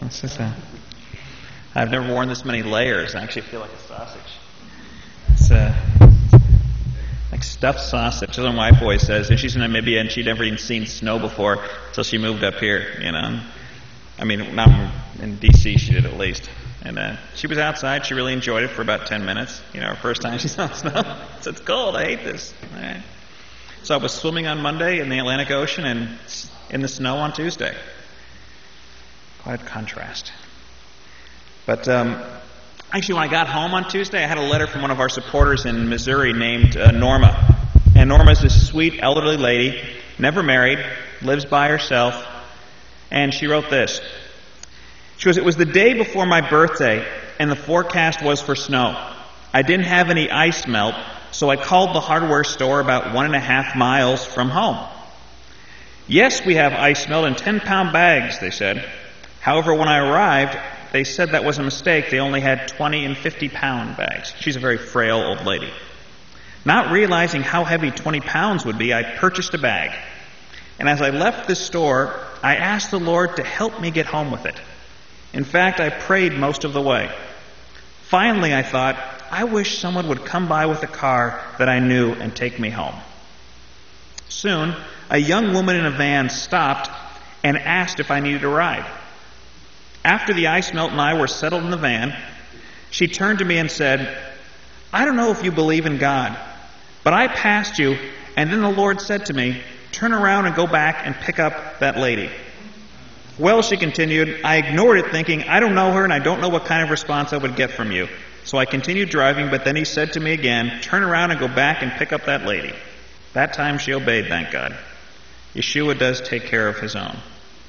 This is I've never worn this many layers. I actually feel like a sausage. It's like stuffed sausage. That's what my wife always says. And she's in Namibia and she'd never even seen snow before until she moved up here, you know. I mean, not in D.C. she did at least. And she was outside. She really enjoyed it for about 10 minutes. You know, her first time she saw snow. It's cold. I hate this. All right. So I was swimming on Monday in the Atlantic Ocean and in the snow on Tuesday. Quite a contrast. But actually, when I got home on Tuesday, I had a letter from one of our supporters in Missouri named Norma. And Norma's this sweet elderly lady, never married, lives by herself. And she wrote this. She goes, "It was the day before my birthday, and the forecast was for snow. I didn't have any ice melt, so I called the hardware store about 1.5 miles from home. Yes, we have ice melt in 10-pound bags, they said. However, when I arrived, they said that was a mistake. They only had 20 and 50-pound bags." She's a very frail old lady. Not realizing how heavy 20 pounds would be, I purchased a bag. And as I left the store, I asked the Lord to help me get home with it. In fact, I prayed most of the way. Finally, I thought, I wish someone would come by with a car that I knew and take me home. Soon, a young woman in a van stopped and asked if I needed a ride. After the ice melt and I were settled in the van, she turned to me and said, "I don't know if you believe in God, but I passed you, and then the Lord said to me, turn around and go back and pick up that lady." "Well," she continued, "I ignored it thinking, I don't know her and I don't know what kind of response I would get from you. So I continued driving, but then he said to me again, turn around and go back and pick up that lady." That time she obeyed, thank God. Yeshua does take care of his own.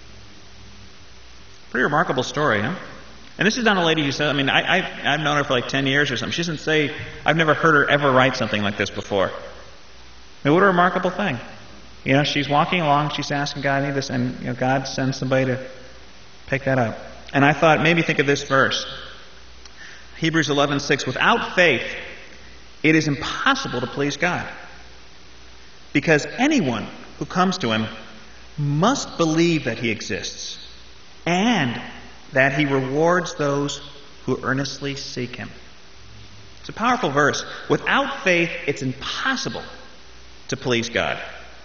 Pretty remarkable story, huh? And this is not a lady who said, I mean, I've known her for like 10 years or something. She doesn't say, I've never heard her ever write something like this before. I mean, what a remarkable thing. You know, she's walking along, she's asking God, I need this, and you know, God sends somebody to pick that up. And I thought, maybe think of this verse. Hebrews 11:6, without faith, it is impossible to please God. Because anyone who comes to him must believe that he exists and that he rewards those who earnestly seek him. It's a powerful verse. Without faith, it's impossible to please God.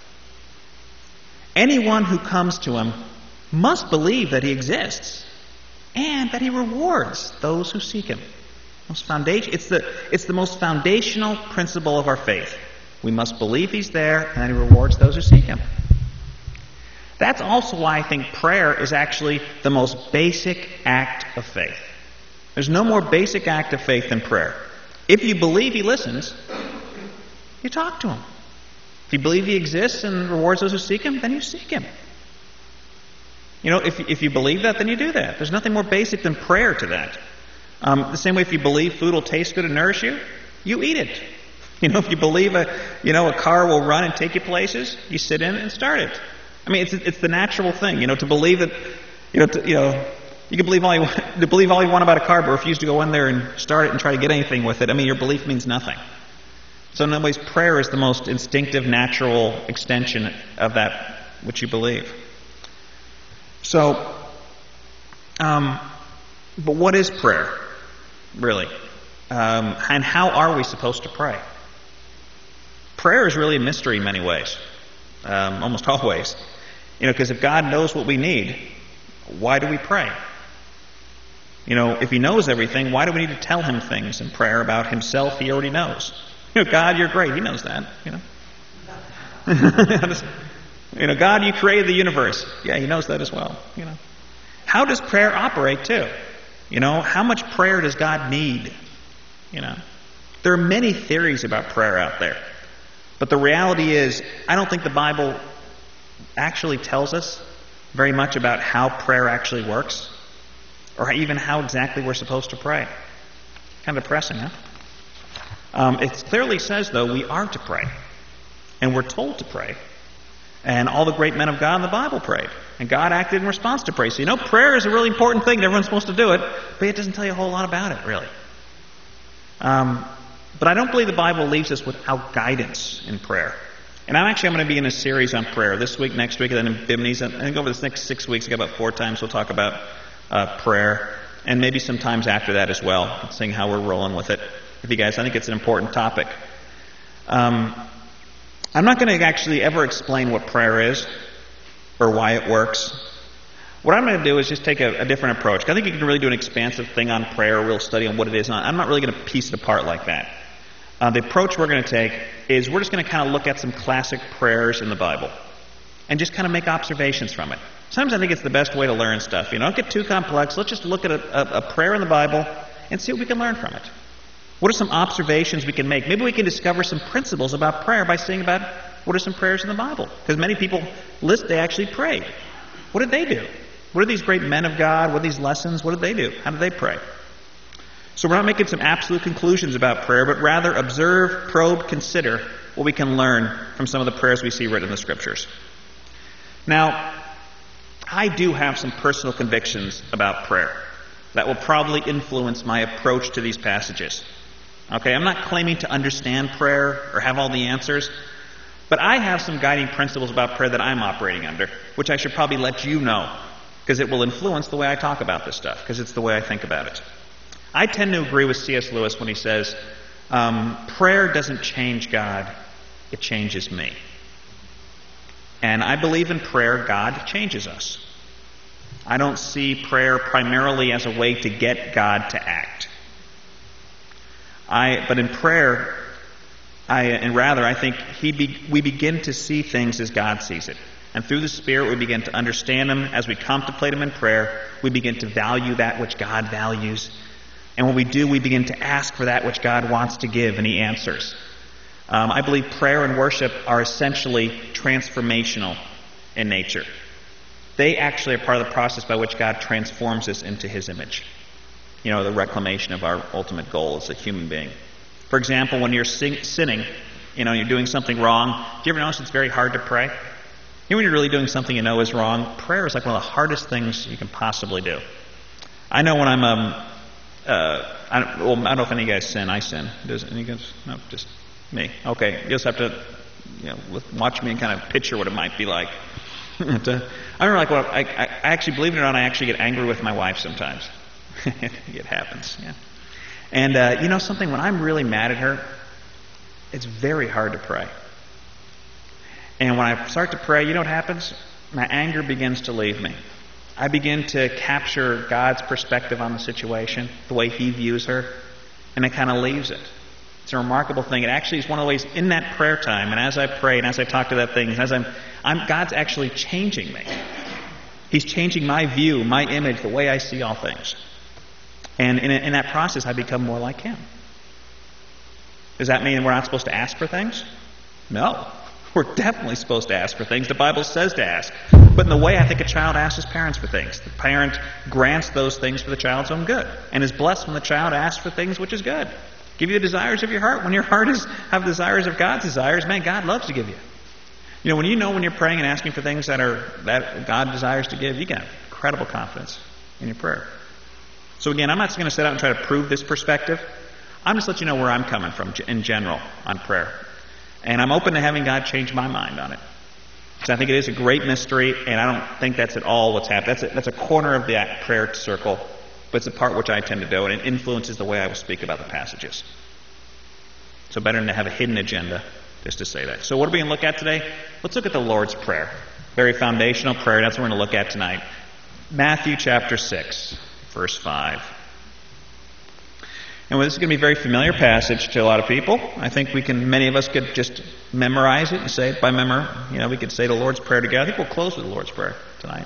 Anyone who comes to him must believe that he exists and that he rewards those who seek him. It's the most foundational principle of our faith. We must believe he's there and that he rewards those who seek him. That's also why I think prayer is actually the most basic act of faith. There's no more basic act of faith than prayer. If you believe he listens, you talk to him. If you believe he exists and rewards those who seek him, then you seek him. You know, if you believe that, then you do that. There's nothing more basic than prayer to that. The same way if you believe food will taste good and nourish you, you eat it. You know, if you believe a car will run and take you places, you sit in it and start it. I mean, it's the natural thing, you know, to believe that, you can believe all you want about a car, but refuse to go in there and start it and try to get anything with it. I mean, your belief means nothing. So in other ways, prayer is the most instinctive, natural extension of that which you believe. So, but what is prayer, really? And how are we supposed to pray? Prayer is really a mystery in many ways, almost always. You know, because if God knows what we need, why do we pray? You know, if he knows everything, why do we need to tell him things in prayer about himself he already knows? You know, God, you're great. He knows that, you know. You know, God, you created the universe. Yeah, he knows that as well, you know. How does prayer operate, too? You know, how much prayer does God need? You know, there are many theories about prayer out there. But the reality is, I don't think the Bible actually tells us very much about how prayer actually works, or even how exactly we're supposed to pray. Kind of depressing, huh? It clearly says, though, we are to pray. And we're told to pray. And all the great men of God in the Bible prayed. And God acted in response to prayer. So, you know, prayer is a really important thing. Everyone's supposed to do it. But it doesn't tell you a whole lot about it, really. But I don't believe the Bible leaves us without guidance in prayer. And I'm going to be in a series on prayer this week, next week, and then in Bimini's. I think over this next 6 weeks, I've got about 4 times we'll talk about prayer, and maybe sometimes after that as well, seeing how we're rolling with it. With you guys, I think it's an important topic. I'm not going to actually ever explain what prayer is or why it works. What I'm going to do is just take a different approach. I think you can really do an expansive thing on prayer, a real study on what it is. I'm not really going to piece it apart like that. The approach we're going to take is we're just going to kind of look at some classic prayers in the Bible and just kind of make observations from it. Sometimes I think it's the best way to learn stuff. Don't get too complex. Let's just look at a prayer in the Bible and see what we can learn from it. What are some observations we can make? Maybe we can discover some principles about prayer by seeing about what are some prayers in the Bible. Because many people they actually prayed. What did they do? What are these great men of God? What are these lessons? What did they do? How did they pray? So we're not making some absolute conclusions about prayer, but rather observe, probe, consider what we can learn from some of the prayers we see written in the Scriptures. Now, I do have some personal convictions about prayer that will probably influence my approach to these passages. Okay, I'm not claiming to understand prayer or have all the answers, but I have some guiding principles about prayer that I'm operating under, which I should probably let you know, because it will influence the way I talk about this stuff, because it's the way I think about it. I tend to agree with C.S. Lewis when he says, prayer doesn't change God, it changes me. And I believe in prayer, God changes us. I don't see prayer primarily as a way to get God to act. But in prayer, I think we begin to see things as God sees it. And through the Spirit, we begin to understand them. As we contemplate them in prayer, we begin to value that which God values. And when we do, we begin to ask for that which God wants to give, and He answers. I believe prayer and worship are essentially transformational in nature. They actually are part of the process by which God transforms us into His image. The reclamation of our ultimate goal as a human being. For example, when you're sinning, you're doing something wrong. Do you ever notice it's very hard to pray? When you're really doing something you know is wrong, prayer is like one of the hardest things you can possibly do. I know when I'm I don't know if any of you guys sin. I sin. Does any of you guys? No, just me. Okay, you just have to, watch me and kind of picture what it might be like. I remember, I actually, believe it or not, I actually get angry with my wife sometimes. It happens, yeah. And something, when I'm really mad at her, it's very hard to pray. And when I start to pray, you know what happens? My anger begins to leave me. I begin to capture God's perspective on the situation, the way He views her, and it kind of leaves it. It's a remarkable thing. It actually is one of the ways in that prayer time, and as I pray and as I talk to that thing, and as God's actually changing me. He's changing my view, my image, the way I see all things. And in that process, I become more like Him. Does that mean we're not supposed to ask for things? No. We're definitely supposed to ask for things. The Bible says to ask. But in the way I think a child asks his parents for things. The parent grants those things for the child's own good. And is blessed when the child asks for things which is good. Give you the desires of your heart. When your heart have desires of God's desires, man, God loves to give you. When you're praying and asking for things that God desires to give, you get incredible confidence in your prayer. So again, I'm not going to sit out and try to prove this perspective. I'm just letting you know where I'm coming from in general on prayer. And I'm open to having God change my mind on it. So I think it is a great mystery, and I don't think that's at all what's happening. That's a corner of the prayer circle, but it's a part which I tend to do, and it influences the way I will speak about the passages. So better than to have a hidden agenda, just to say that. So what are we going to look at today? Let's look at the Lord's Prayer. Very foundational prayer. That's what we're going to look at tonight. Matthew chapter 6, verse 5. And this is going to be a very familiar passage to a lot of people. I think many of us could just memorize it and say it by memory. We could say the Lord's Prayer together. I think we'll close with the Lord's Prayer tonight.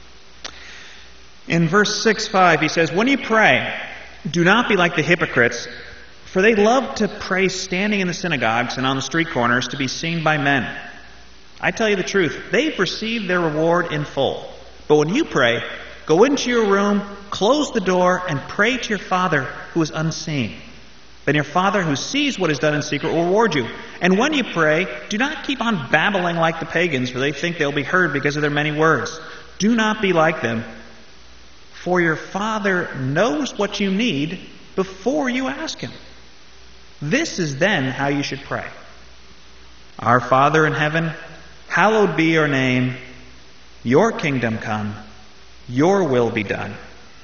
In verse 6-5, he says, "When you pray, do not be like the hypocrites, for they love to pray standing in the synagogues and on the street corners to be seen by men. I tell you the truth, they've received their reward in full. But when you pray, go into your room, close the door, and pray to your Father who is unseen. Then your Father who sees what is done in secret will reward you. And when you pray, do not keep on babbling like the pagans, for they think they'll be heard because of their many words. Do not be like them, for your Father knows what you need before you ask Him. This is then how you should pray. Our Father in heaven, hallowed be your name. Your kingdom come. Your will be done,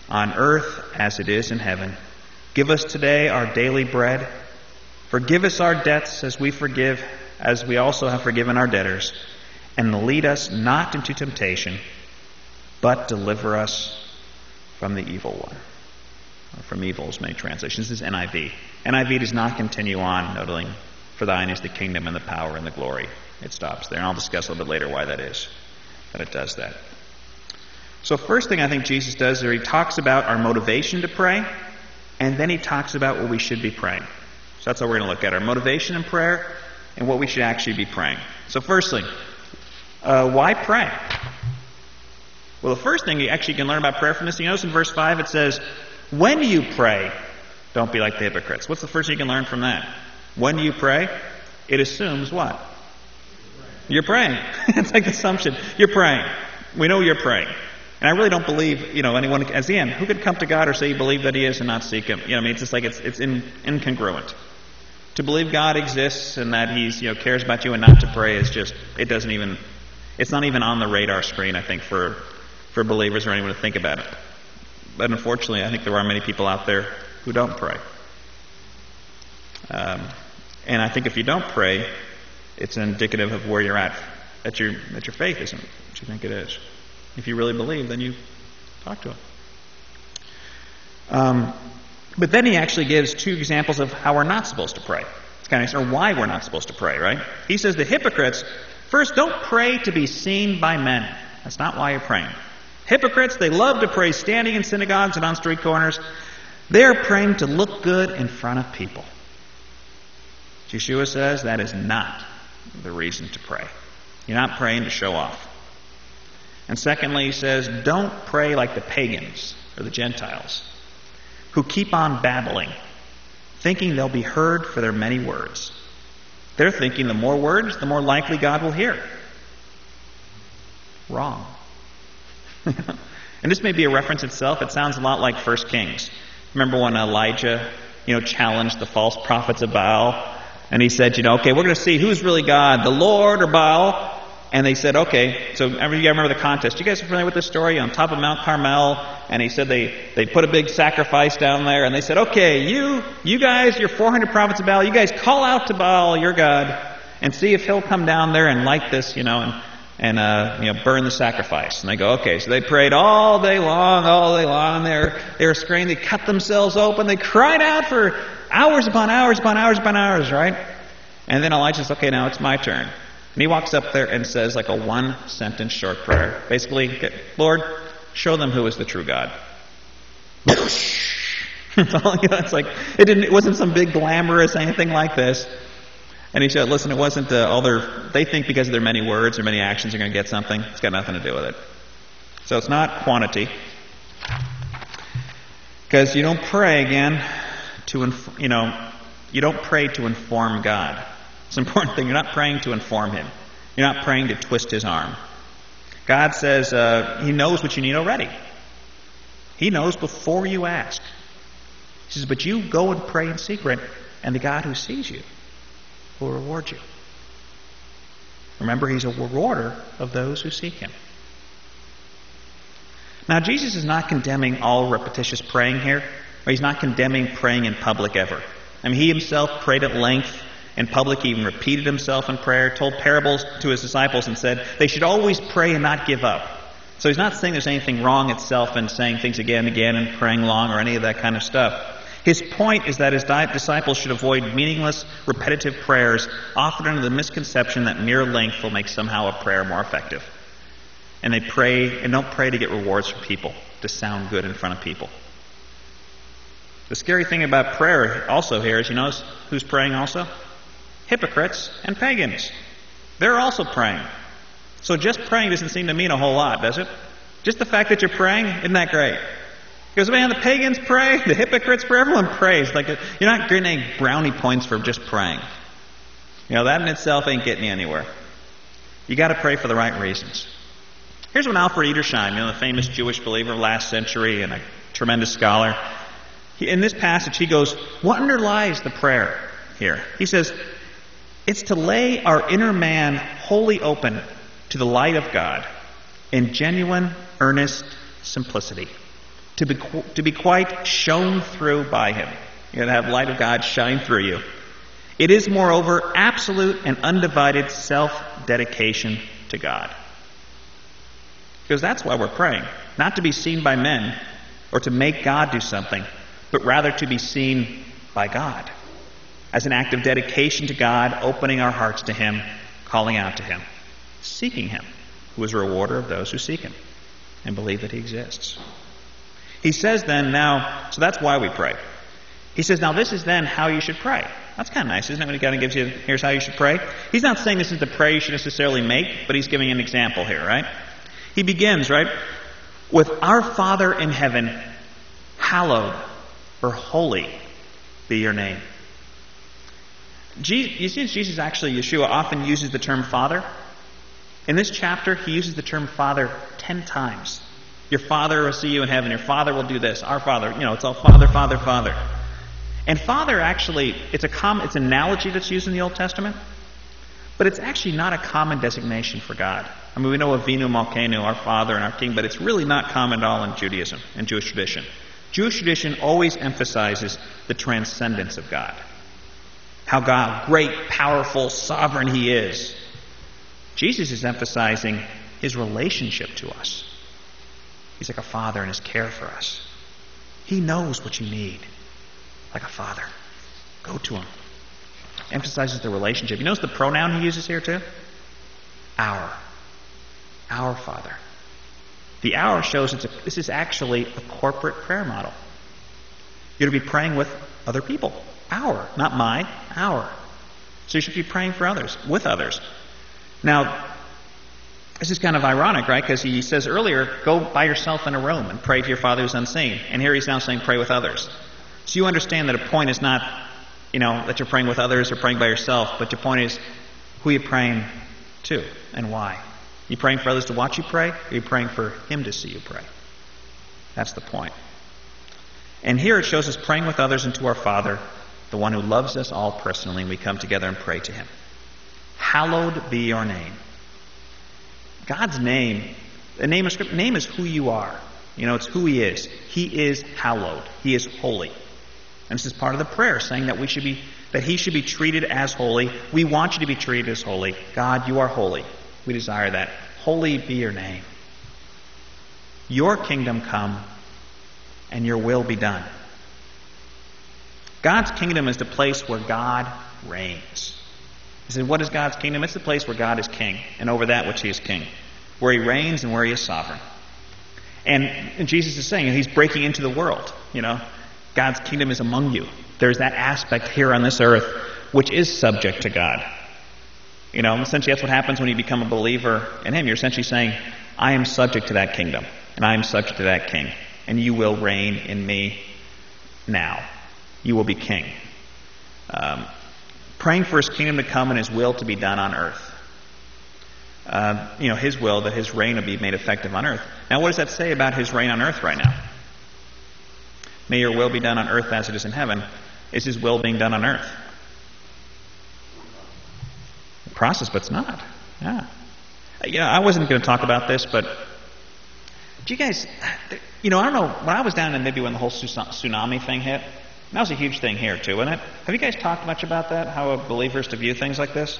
on earth as it is in heaven. Give us today our daily bread. Forgive us our debts as we also have forgiven our debtors. And lead us not into temptation, but deliver us from the evil one. Or from evil is many translations. This is NIV. NIV does not continue on, noting, for thine is the kingdom and the power and the glory. It stops there. And I'll discuss a little bit later why that is, that it does that. So first thing I think Jesus does there, he talks about our motivation to pray, and then he talks about what we should be praying. So that's how we're going to look at our motivation in prayer and what we should actually be praying. So firstly, why pray? Well, the first thing you actually can learn about prayer from this, you notice in verse 5 it says, when you pray, don't be like the hypocrites. What's the first thing you can learn from that? When you pray, it assumes what? You're praying. It's like the assumption. You're praying. We know you're praying. And I really don't believe, anyone, as the end, who could come to God or say you believe that He is and not seek Him? It's just like it's incongruent. To believe God exists and that He's, cares about you and not to pray is just, it's not even on the radar screen, I think, for believers or anyone to think about it. But unfortunately, I think there are many people out there who don't pray. And I think if you don't pray, it's indicative of where you're at, that your faith isn't what you think it is. If you really believe, then you talk to Him. But then he actually gives two examples of how we're not supposed to pray. It's kind of or why we're not supposed to pray, right? He says the hypocrites, first, don't pray to be seen by men. That's not why you're praying. Hypocrites, they love to pray standing in synagogues and on street corners. They're praying to look good in front of people. Yeshua says that is not the reason to pray. You're not praying to show off. And secondly, he says, don't pray like the pagans or the Gentiles who keep on babbling, thinking they'll be heard for their many words. They're thinking the more words, the more likely God will hear. Wrong. And this may be a reference itself. It sounds a lot like 1 Kings. Remember when Elijah, challenged the false prophets of Baal? And he said, okay, we're going to see who's really God, the Lord or Baal. And they said, okay, so you remember the contest. You guys are familiar with this story? On top of Mount Carmel, and he said they put a big sacrifice down there, and they said, okay, you guys, you're 400 prophets of Baal, you guys call out to Baal, your God, and see if he'll come down there and light this, and burn the sacrifice. And they go, okay. So they prayed all day long. They were screaming. They cut themselves open. They cried out for hours upon hours, right? And then Elijah says, okay, now it's my turn. And he walks up there and says like a one-sentence short prayer. Basically, Lord, show them who is the true God. It's like it wasn't some big glamorous anything like this. And he said, listen, it wasn't they think because of their many words or many actions you're going to get something. It's got nothing to do with it. So it's not quantity. Because you don't pray, again, you don't pray to inform God. It's an important thing. You're not praying to inform Him. You're not praying to twist His arm. God says He knows what you need already. He knows before you ask. He says, but you go and pray in secret, and the God who sees you will reward you. Remember, He's a rewarder of those who seek Him. Now, Jesus is not condemning all repetitious praying here, or He's not condemning praying in public ever. I mean, He Himself prayed at length in public. He even repeated Himself in prayer, told parables to His disciples, and said they should always pray and not give up. So He's not saying there's anything wrong itself in saying things again and again and praying long or any of that kind of stuff. His point is that His disciples should avoid meaningless, repetitive prayers often under the misconception that mere length will make somehow a prayer more effective. And they pray and don't pray to get rewards from people, to sound good in front of people. The scary thing about prayer also here is, who's praying also? Hypocrites and pagans. They're also praying. So just praying doesn't seem to mean a whole lot, does it? Just the fact that you're praying, isn't that great? Because, man, the pagans pray, the hypocrites pray, everyone prays. Like, you're not getting any brownie points for just praying. That in itself ain't getting you anywhere. You got to pray for the right reasons. Here's what Alfred Edersheim, the famous Jewish believer of last century and a tremendous scholar, in this passage, he goes, what underlies the prayer here? He says, it's to lay our inner man wholly open to the light of God in genuine, earnest simplicity. to be quite shone through by him. You're going to have light of God shine through you. It is, moreover, absolute and undivided self-dedication to God. Because that's why we're praying. Not to be seen by men or to make God do something, but rather to be seen by God. As an act of dedication to God, opening our hearts to him, calling out to him, seeking him, who is a rewarder of those who seek him and believe that he exists. He says then now, so that's why we pray. He says, now this is then how you should pray. That's kind of nice, isn't it, when he kind of gives you, here's how you should pray? He's not saying this is the prayer you should necessarily make, but he's giving an example here, right? He begins, right, with our Father in heaven, hallowed or holy be your name. You see, Jesus, actually, Yeshua, often uses the term Father. In this chapter, he uses the term Father 10 times. Your Father will see you in heaven. Your Father will do this. Our Father, it's all Father, Father, Father. And Father, actually, it's an analogy that's used in the Old Testament, but it's actually not a common designation for God. I mean, we know Avinu Malkeinu, our Father and our King, but it's really not common at all in Judaism and Jewish tradition. Jewish tradition always emphasizes the transcendence of God. How God, great, powerful, sovereign he is. Jesus is emphasizing his relationship to us. He's like a father in his care for us. He knows what you need. Like a father. Go to him. Emphasizes the relationship. You notice the pronoun he uses here too? Our. Our Father. The our shows this is actually a corporate prayer model. You're to be praying with other people. Our. Not my. Our. So you should be praying for others. With others. Now, this is kind of ironic, right? Because he says earlier, go by yourself in a room and pray to your Father who's unseen. And here he's now saying pray with others. So you understand that a point is not, that you're praying with others or praying by yourself, but your point is who you're praying to and why. You praying for others to watch you pray, or are you praying for him to see you pray? That's the point. And here it shows us praying with others and to our Father, the one who loves us all personally, and we come together and pray to him. Hallowed be your name. God's name, the name of Scripture, name is who you are. It's who he is. He is hallowed. He is holy. And this is part of the prayer, saying that he should be treated as holy. We want you to be treated as holy. God, you are holy. We desire that. Holy be your name. Your kingdom come, and your will be done. God's kingdom is the place where God reigns. He said, what is God's kingdom? It's the place where God is king, and over that which he is king. Where he reigns and where he is sovereign. And Jesus is saying, he's breaking into the world. God's kingdom is among you. There's that aspect here on this earth which is subject to God. Essentially that's what happens when you become a believer in him. You're essentially saying, I am subject to that kingdom, and I am subject to that king, and you will reign in me now. You will be king. Praying for his kingdom to come and his will to be done on earth. His will, that his reign will be made effective on earth. Now, what does that say about his reign on earth right now? May your will be done on earth as it is in heaven. Is his will being done on earth? The process, but it's not. Yeah. I wasn't going to talk about this, but do you guys, I don't know, when I was down in Namibia when the whole tsunami thing hit, that was a huge thing here too, wasn't it? Have you guys talked much about that, how a believer is to view things like this?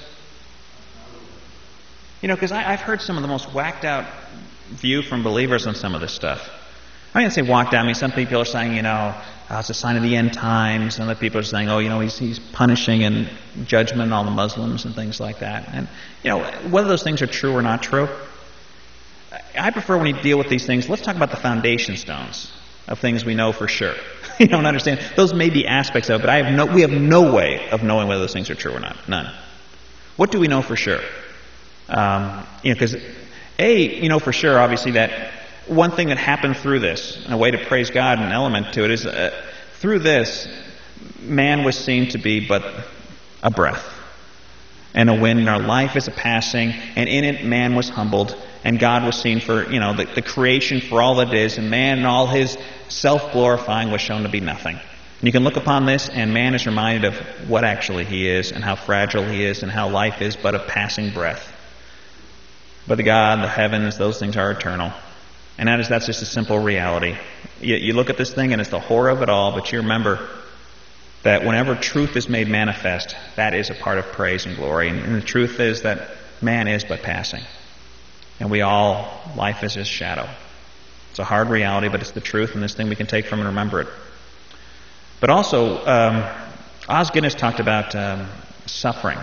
Because I've heard some of the most whacked out view from believers on some of this stuff. I mean, I say whacked out. I mean, some people are saying, it's a sign of the end times. And other people are saying, he's punishing and judgment all the Muslims and things like that. And, whether those things are true or not true, I prefer when you deal with these things, let's talk about the foundation stones of things we know for sure. And understand. Those may be aspects of it, but we have no way of knowing whether those things are true or not. None. What do we know for sure? Because for sure, obviously, that one thing that happened through this, and a way to praise God, an element to it, is through this, man was seen to be but a breath and a wind, and our life is a passing, and in it man was humbled, and God was seen for, the creation for all that it is, and man and all his self-glorifying was shown to be nothing. And you can look upon this, and man is reminded of what actually he is, and how fragile he is, and how life is but a passing breath. But the God, the heavens, those things are eternal. And that's just a simple reality. You look at this thing and it's the horror of it all, but you remember that whenever truth is made manifest, that is a part of praise and glory. And the truth is that man is but passing. And life is his shadow. It's a hard reality, but it's the truth, and this thing we can take from and remember it. But also, Os Guinness talked about suffering.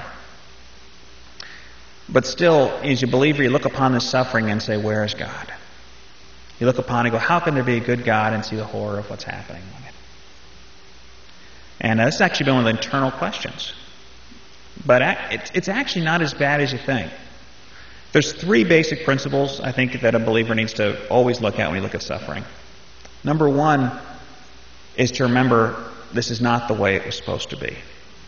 But still, as a believer, you look upon this suffering and say, where is God? You look upon it and go, how can there be a good God, and see the horror of what's happening with it? And this has actually been one of the internal questions. But it's actually not as bad as you think. There's 3 basic principles, I think, that a believer needs to always look at when you look at suffering. Number 1 is to remember this is not the way it was supposed to be.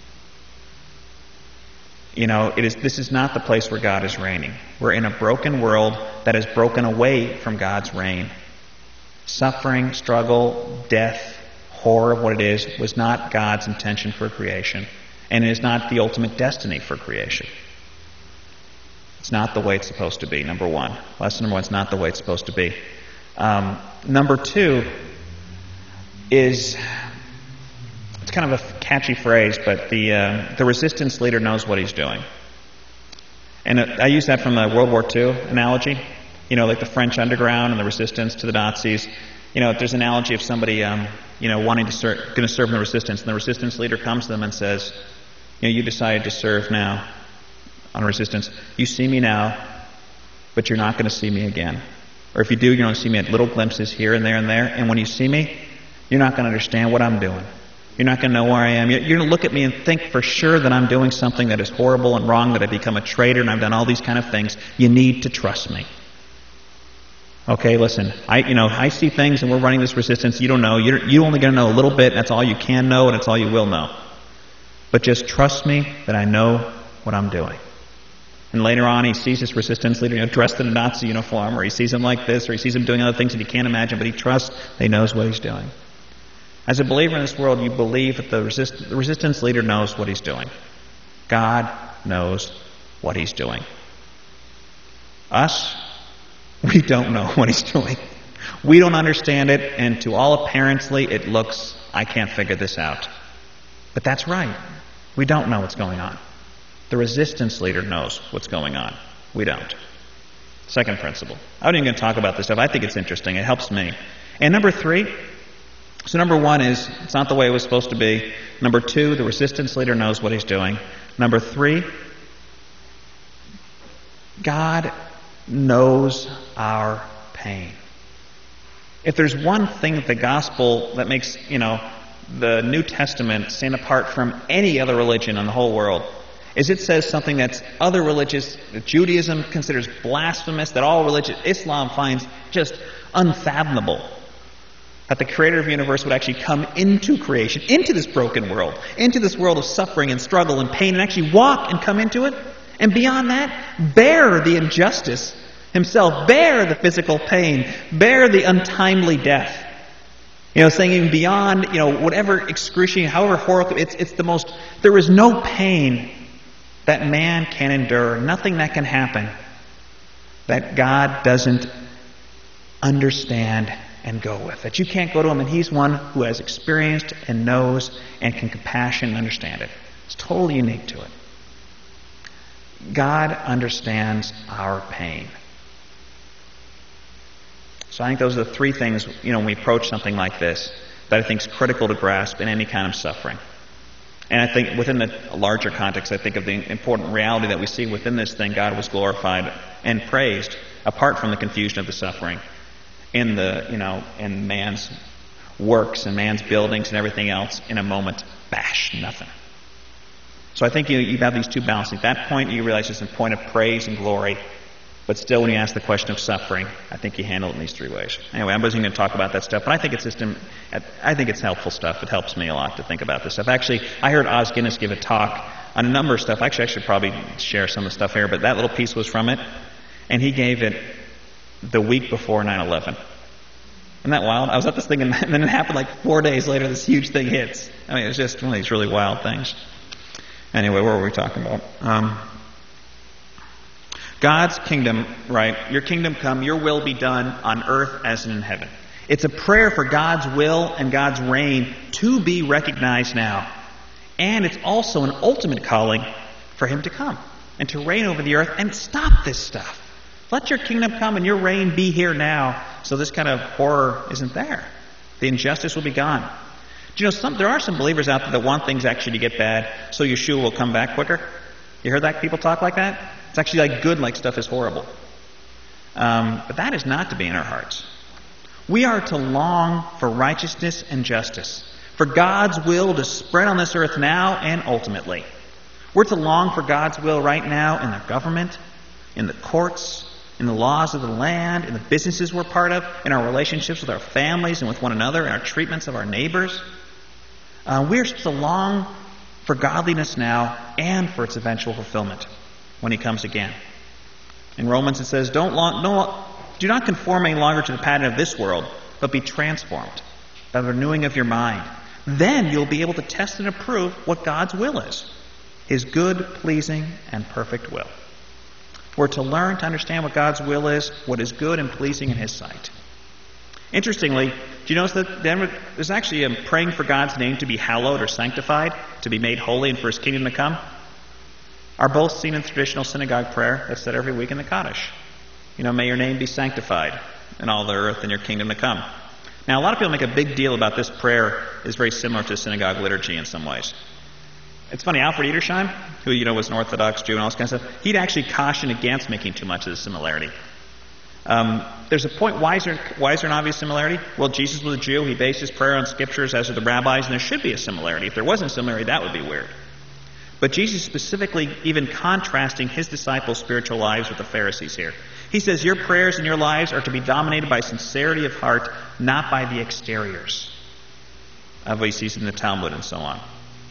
This is not the place where God is reigning. We're in a broken world that has broken away from God's reign. Suffering, struggle, death, horror of what it is was not God's intention for creation, and it is not the ultimate destiny for creation. It's not the way it's supposed to be, number 1. Lesson number 1, it's not the way it's supposed to be. Number 2 is, it's kind of a catchy phrase, but the resistance leader knows what he's doing. And I use that from the World War II analogy. Like the French underground and the resistance to the Nazis. There's an analogy of somebody, wanting to going to serve in the resistance, and the resistance leader comes to them and says, you decided to serve now on resistance. You see me now, but you're not going to see me again. Or if you do, you're going to see me at little glimpses here and there and there. And when you see me, you're not going to understand what I'm doing. You're not going to know where I am. You're going to look at me and think for sure that I'm doing something that is horrible and wrong, that I've become a traitor and I've done all these kind of things. You need to trust me. Okay, listen, I see things and we're running this resistance. You don't know. You're only going to know a little bit. That's all you can know, and that's all you will know. But just trust me that I know what I'm doing. And later on, he sees this resistance leader dressed in a Nazi uniform, or he sees him like this, or he sees him doing other things that he can't imagine, but he trusts that he knows what he's doing. As a believer in this world, you believe that the resistance leader knows what he's doing. God knows what he's doing. Us, we don't know what he's doing. We don't understand it, and to all apparently it looks, I can't figure this out. But that's right. We don't know what's going on. The resistance leader knows what's going on. We don't. Second principle. I'm not even going to talk about this stuff. I think it's interesting. It helps me. And number 3, so number 1 is, it's not the way it was supposed to be. Number 2, the resistance leader knows what he's doing. Number 3, God knows our pain. If there's one thing that the gospel that makes, the New Testament stand apart from any other religion in the whole world, is it says something that's other religious, that Judaism considers blasphemous, that all religion, Islam finds just unfathomable. That the creator of the universe would actually come into creation, into this broken world, into this world of suffering and struggle and pain, and actually walk and come into it. And beyond that, bear the injustice himself, bear the physical pain, bear the untimely death. Saying even beyond, whatever excruciating, however horrible, it's the most, there is no pain that man can endure, nothing that can happen that God doesn't understand and go with. That you can't go to him, and he's one who has experienced and knows and can compassion and understand it. It's totally unique to it. God understands our pain. So I think those are the 3 things, when we approach something like this, that I think is critical to grasp in any kind of suffering. And I think within the larger context, I think of the important reality that we see within this thing, God was glorified and praised, apart from the confusion of the suffering, in in man's works and man's buildings and everything else. In a moment, bash, nothing. So I think you have these 2 balancing. At that point, you realize it's a point of praise and glory. But still, when you ask the question of suffering, I think you handle it in these 3 ways. Anyway, I wasn't going to talk about that stuff, but I think it's helpful stuff. It helps me a lot to think about this stuff. Actually, I heard Os Guinness give a talk on a number of stuff. Actually, I should probably share some of the stuff here, but that little piece was from it. And he gave it the week before 9/11. Isn't that wild? I was at this thing, and then it happened like 4 days later, this huge thing hits. I mean, it was just one of these really wild things. Anyway, what were we talking about? God's kingdom, right? Your kingdom come, your will be done on earth as in heaven. It's a prayer for God's will and God's reign to be recognized now. And it's also an ultimate calling for Him to come and to reign over the earth and stop this stuff. Let your kingdom come and your reign be here now, so this kind of horror isn't there. The injustice will be gone. Do you know, there are some believers out there that want things actually to get bad so Yeshua will come back quicker? You heard that people talk like that? It's actually like good, like stuff is horrible. But that is not to be in our hearts. We are to long for righteousness and justice, for God's will to spread on this earth now and ultimately. We're to long for God's will right now in the government, in the courts, in the laws of the land, in the businesses we're part of, in our relationships with our families and with one another, in our treatments of our neighbors. We're supposed to long for godliness now and for its eventual fulfillment when He comes again. In Romans it says, do not conform any longer to the pattern of this world, but be transformed by the renewing of your mind. Then you'll be able to test and approve what God's will is, His good, pleasing, and perfect will. We're to learn to understand what God's will is, what is good and pleasing in His sight. Interestingly, do you notice that there's actually a praying for God's name to be hallowed or sanctified, to be made holy and for His kingdom to come? Are both seen in the traditional synagogue prayer that's said every week in the Kaddish. May your name be sanctified in all the earth and your kingdom to come. Now, a lot of people make a big deal about this prayer is very similar to the synagogue liturgy in some ways. It's funny, Alfred Edersheim, who was an Orthodox Jew and all this kind of stuff, he'd actually caution against making too much of the similarity. There's a point, why is there an obvious similarity? Well, Jesus was a Jew, he based his prayer on scriptures, as are the rabbis, and there should be a similarity. If there wasn't a similarity, that would be weird. But Jesus specifically even contrasting his disciples' spiritual lives with the Pharisees here. He says, your prayers and your lives are to be dominated by sincerity of heart, not by the exteriors of what he sees in the Talmud and so on.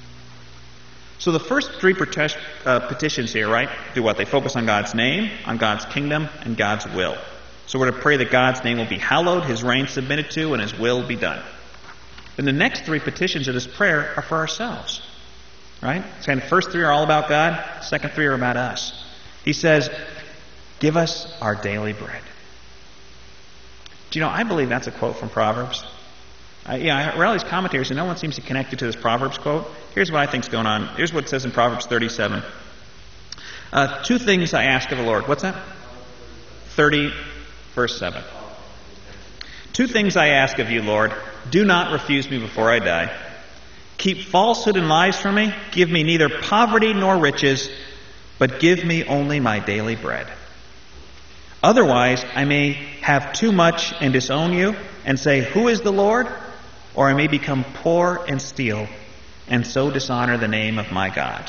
So the first three petitions here, right, do what? They focus on God's name, on God's kingdom, and God's will. So we're to pray that God's name will be hallowed, His reign submitted to, and His will be done. Then the next three petitions of this prayer are for ourselves. Right? So the first three are all about God. The second three are about us. He says, give us our daily bread. Do you know, I believe that's a quote from Proverbs. I read all these commentaries and no one seems to connect it to this Proverbs quote. Here's what I think's going on. Here's what it says in Proverbs 37. 2 things I ask of the Lord. What's that? 30, verse 7. 2 things I ask of you, Lord. Do not refuse me before I die. Keep falsehood and lies from me. Give me neither poverty nor riches, but give me only my daily bread. Otherwise, I may have too much and disown you and say, who is the Lord? Or I may become poor and steal and so dishonor the name of my God.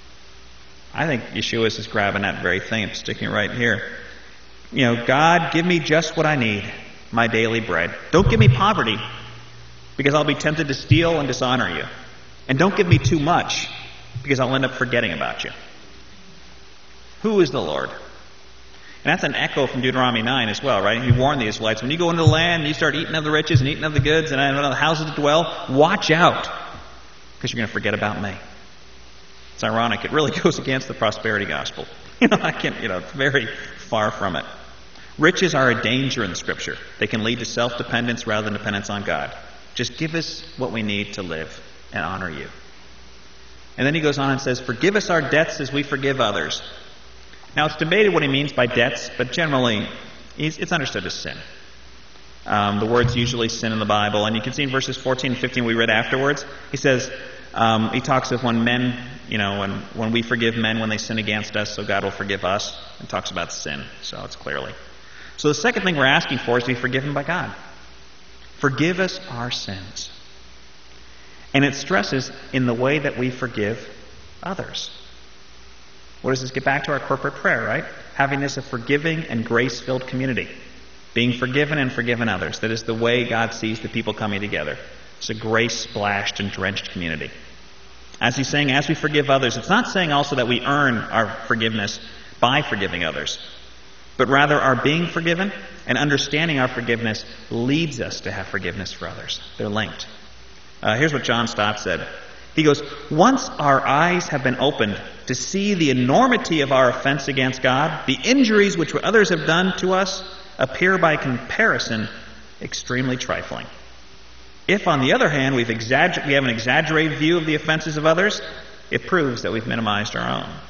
I think Yeshua is just grabbing that very thing and sticking it right here. God, give me just what I need, my daily bread. Don't give me poverty, because I'll be tempted to steal and dishonor you. And don't give me too much, because I'll end up forgetting about you. Who is the Lord? And that's an echo from Deuteronomy 9 as well, right? He warned the Israelites, when you go into the land and you start eating of the riches and eating of the goods and of the houses to dwell, watch out, because you're going to forget about me. It's ironic. It really goes against the prosperity gospel. It's very far from it. Riches are a danger in the Scripture. They can lead to self-dependence rather than dependence on God. Just give us what we need to live and honor you. And then he goes on and says, forgive us our debts as we forgive others. Now, it's debated what he means by debts, but generally, it's understood as sin. The word's usually sin in the Bible. And you can see in verses 14 and 15 we read afterwards, he says, he talks of when men, when we forgive men when they sin against us, so God will forgive us. It talks about sin, so it's clearly. So the second thing we're asking for is to be forgiven by God. Forgive us our sins. And it stresses in the way that we forgive others. What does this get back to our corporate prayer, right? Having this a forgiving and grace-filled community. Being forgiven and forgiven others. That is the way God sees the people coming together. It's a grace-splashed and drenched community. As he's saying, as we forgive others, it's not saying also that we earn our forgiveness by forgiving others. But rather our being forgiven and understanding our forgiveness leads us to have forgiveness for others. They're linked. Here's what John Stott said. He goes, once our eyes have been opened to see the enormity of our offense against God, the injuries which others have done to us appear by comparison extremely trifling. If, on the other hand, we have an exaggerated view of the offenses of others, it proves that we've minimized our own.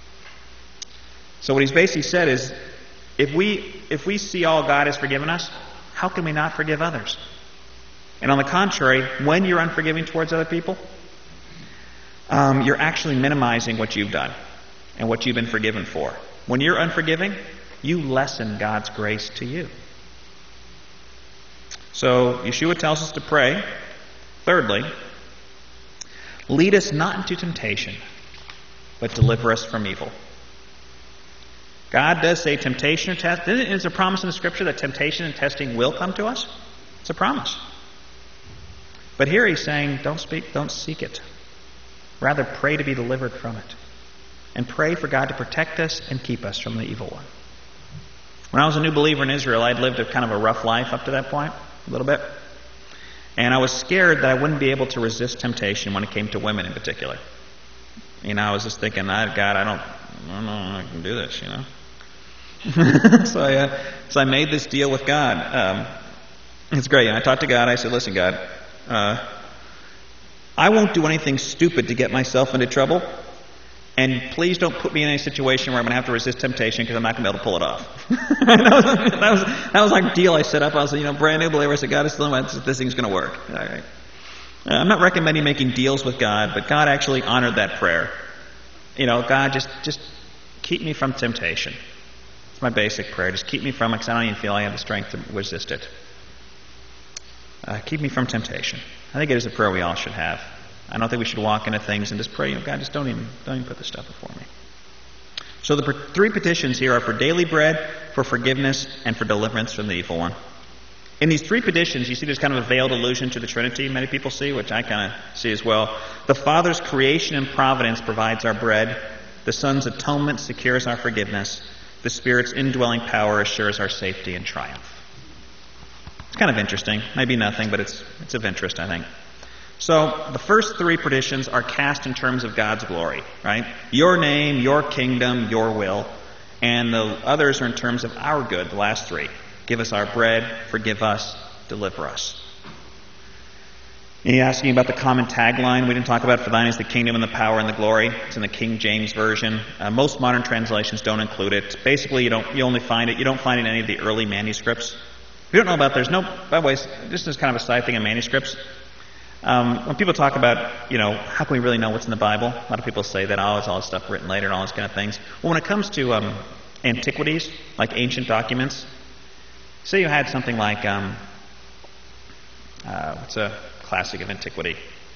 So what he's basically said is, if we see all God has forgiven us, how can we not forgive others? And on the contrary, when you're unforgiving towards other people, you're actually minimizing what you've done and what you've been forgiven for. When you're unforgiving, you lessen God's grace to you. So Yeshua tells us to pray. Thirdly, lead us not into temptation, but deliver us from evil. God does say temptation or test. Is there a promise in the Scripture that temptation and testing will come to us? It's a promise. But here he's saying, don't seek it. Rather, pray to be delivered from it. And pray for God to protect us and keep us from the evil one. When I was a new believer in Israel, I'd lived a kind of a rough life up to that point, a little bit. And I was scared that I wouldn't be able to resist temptation when it came to women in particular. I was just thinking, God, I don't know if I can do this, So I made this deal with God. It's great. And I talked to God. I said, listen, God, I won't do anything stupid to get myself into trouble. And please don't put me in any situation where I'm going to have to resist temptation because I'm not going to be able to pull it off. that was our deal I set up. I was, brand new believer. I said, God, this thing's going to work. All right. I'm not recommending making deals with God, but God actually honored that prayer. God, just keep me from temptation. It's my basic prayer. Just keep me from it because I don't even feel I have the strength to resist it. Keep me from temptation. I think it is a prayer we all should have. I don't think we should walk into things and just pray, God, just don't even put this stuff before me. So the three petitions here are for daily bread, for forgiveness, and for deliverance from the evil one. In these three petitions, you see there's kind of a veiled allusion to the Trinity many people see, which I kind of see as well. The Father's creation and providence provides our bread. The Son's atonement secures our forgiveness. The Spirit's indwelling power assures our safety and triumph. It's kind of interesting. Maybe nothing, but it's of interest, I think. So the first three petitions are cast in terms of God's glory, right? Your name, your kingdom, your will. And the others are in terms of our good, the last three. Give us our bread, forgive us, deliver us. And he's asking about the common tagline we didn't talk about. For thine is the kingdom and the power and the glory. It's in the King James Version. Most modern translations don't include it. Basically, you don't find it in any of the early manuscripts. If you don't know about, by the way, this is kind of a side thing in manuscripts. When people talk about, how can we really know what's in the Bible? A lot of people say that, it's all stuff written later and all those kind of things. Well, when it comes to antiquities, like ancient documents, say you had something like, what's a classic of antiquity?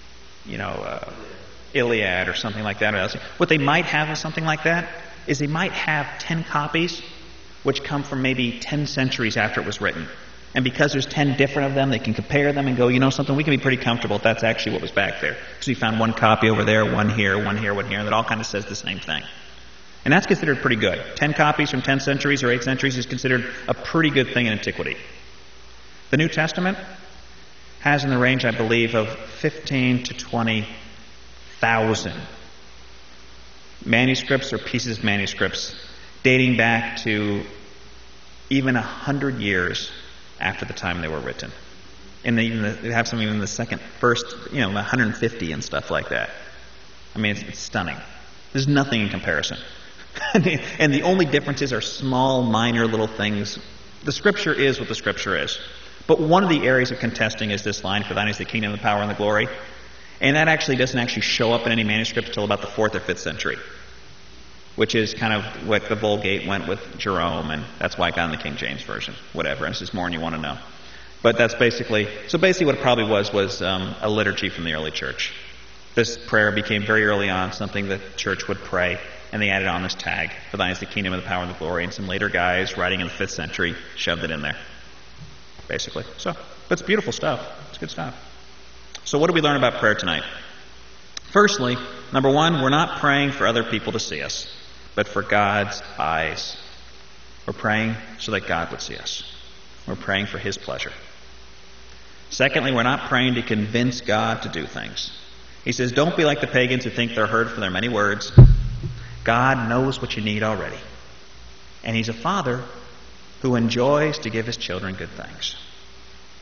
Iliad or something like that. What they might have of something like that is they might have 10 copies which come from maybe 10 centuries after it was written. And because there's 10 different of them, they can compare them and go, something, we can be pretty comfortable if that's actually what was back there. Because we found one copy over there, one here, and that all kind of says the same thing. And that's considered pretty good. 10 copies from 10 centuries or 8 centuries is considered a pretty good thing in antiquity. The New Testament has in the range, I believe, of 15 to 20,000 manuscripts or pieces of manuscripts dating back to even 100 years after the time they were written. And they have some even in the first, 150 and stuff like that. I mean, it's stunning. There's nothing in comparison. And the only differences are small, minor little things. The Scripture is what the Scripture is. But one of the areas of contesting is this line, for thine is the kingdom, the power, and the glory. And that actually doesn't actually show up in any manuscript until about the 4th or 5th century, which is kind of what the Vulgate went with Jerome, and that's why it got in the King James Version. Whatever, and this is more than you want to know. But that's basically what it probably was a liturgy from the early church. This prayer became very early on something the church would pray, and they added on this tag, for thine is the kingdom, and the power, and the glory, and some later guys writing in the 5th century shoved it in there, basically. So, but it's beautiful stuff. It's good stuff. So what do we learn about prayer tonight? Firstly, number one, we're not praying for other people to see us, but for God's eyes. We're praying so that God would see us. We're praying for His pleasure. Secondly, we're not praying to convince God to do things. He says, don't be like the pagans who think they're heard for their many words. God knows what you need already. And He's a Father who enjoys to give His children good things.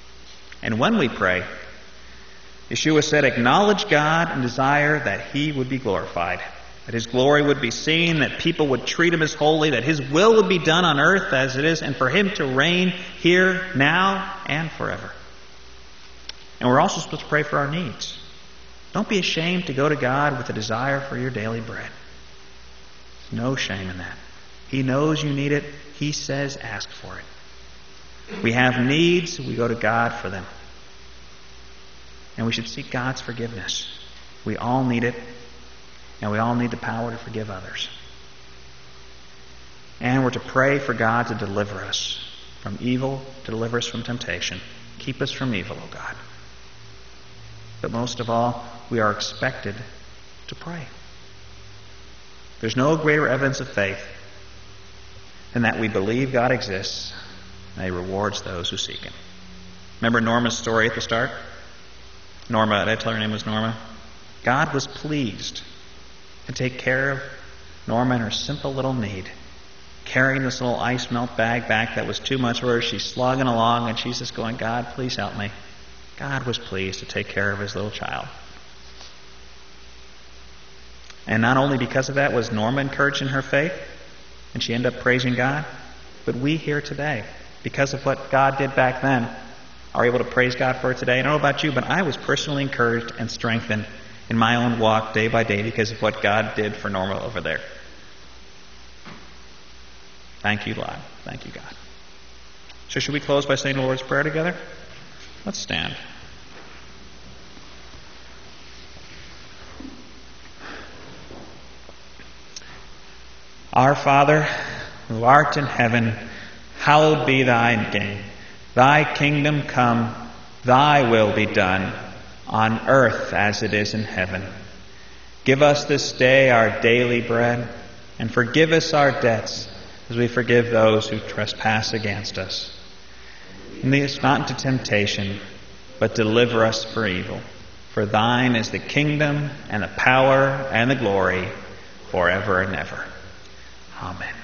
And when we pray, Yeshua said, acknowledge God and desire that He would be glorified, that His glory would be seen, that people would treat Him as holy, that His will would be done on earth as it is, and for Him to reign here, now, and forever. And we're also supposed to pray for our needs. Don't be ashamed to go to God with a desire for your daily bread. There's no shame in that. He knows you need it. He says ask for it. We have needs, we go to God for them. And we should seek God's forgiveness. We all need it, and we all need the power to forgive others. And we're to pray for God to deliver us from evil, to deliver us from temptation. Keep us from evil, O God. But most of all, we are expected to pray. There's no greater evidence of faith than that we believe God exists and He rewards those who seek Him. Remember Norma's story at the start? Norma, did I tell her name was Norma? God was pleased to take care of Norma and her simple little need. Carrying this little ice melt bag back that was too much for her. She's slogging along and she's just going, God, please help me. God was pleased to take care of His little child. And not only because of that was Norma encouraged in her faith, and she ended up praising God, but we here today, because of what God did back then, are able to praise God for it today. I don't know about you, but I was personally encouraged and strengthened in my own walk day by day because of what God did for Norma over there. Thank you, Lord. Thank you, God. So should we close by saying the Lord's Prayer together? Let's stand. Our Father, who art in heaven, hallowed be thy name. Thy kingdom come, thy will be done, on earth as it is in heaven. Give us this day our daily bread, and forgive us our debts, as we forgive those who trespass against us. And lead us not into temptation, but deliver us from evil. For thine is the kingdom, and the power, and the glory, forever and ever. Amen.